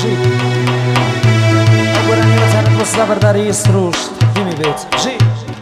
جي أولا يوتانك بالصبر داري يسروش تقديمي بيت جي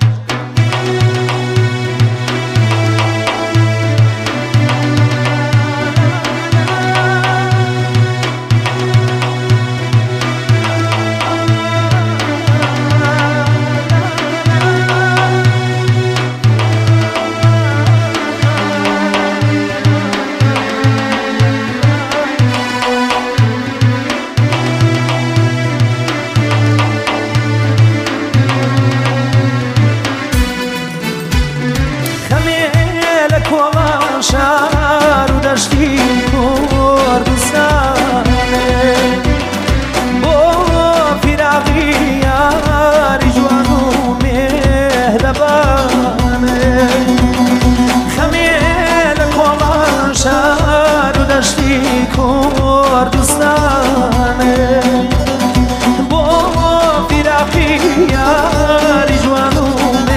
شار و دشتی کردستانه با فراقی یاری جوان و مهربانه خمیل کلان شار و دشتی کردستانه با فراقی یاری جوان و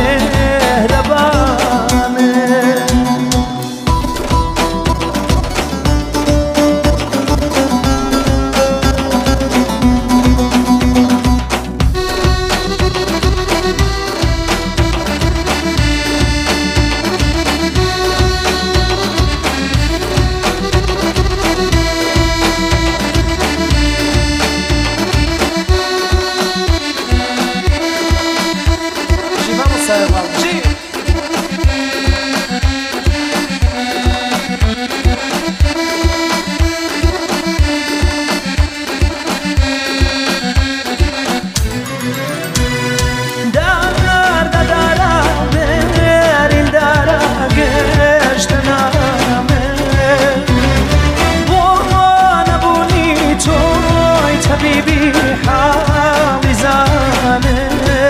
حبيبي حاوي زانه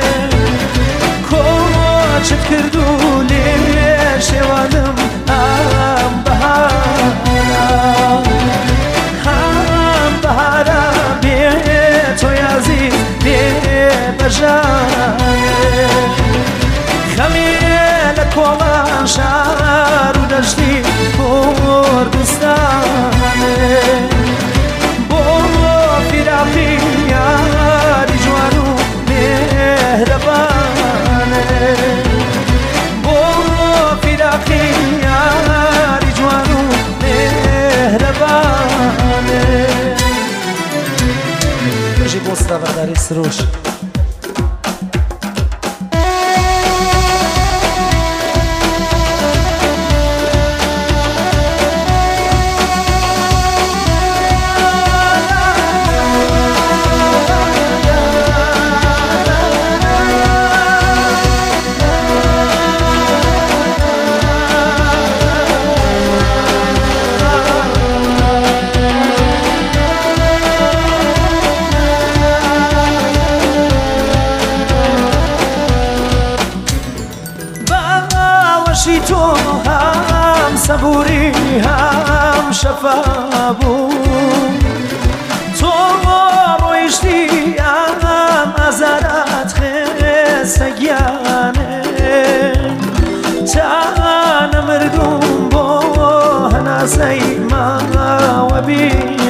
كوچ كردو ليش والم ام بهارا بيتو يزيد بجانه خميل كولان شار و دشتي كردستانه فراقی یاری جوان و مهربانه با فراقی یاری جوان و مهربانه بجی بوستا برداری سروش تو هم صبوری هم شفابو تو رویشتی هم ازارت خستگیانه تا نمردم با هنازی ما و بی